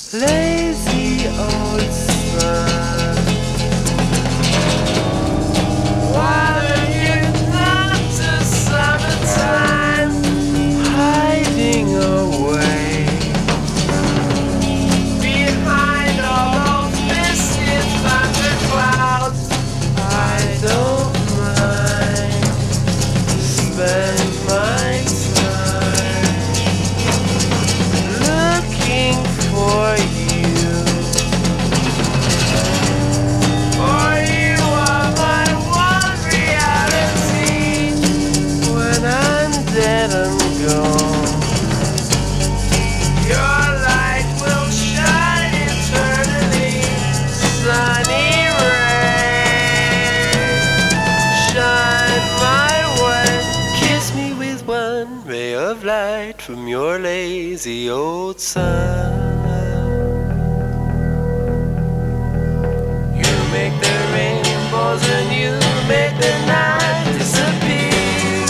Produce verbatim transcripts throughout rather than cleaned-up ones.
lazy old sun. Why don't you come to summertime, hiding away behind all those misty thunderclouds? I don't mind spend my time looking for you. For you are my one reality. When I'm dead and gone, your light will shine eternally. Sunny ray, shine my way. Kiss me with one ray of light from your lazy old sun. You make the rainbows and you make the night disappear.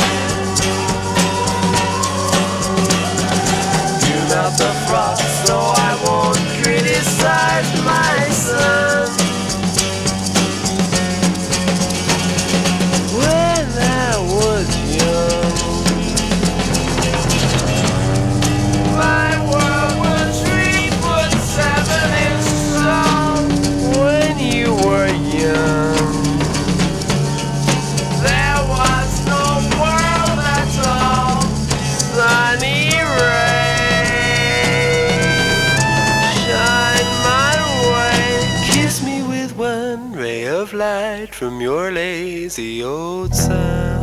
You melt the frost so I won't criticize my son. When I was young, my world was three foot seven inches tall. When you were young, there was no world at all. Sunny ray, shine my way. Kiss me with one ray of light from your lazy old sun.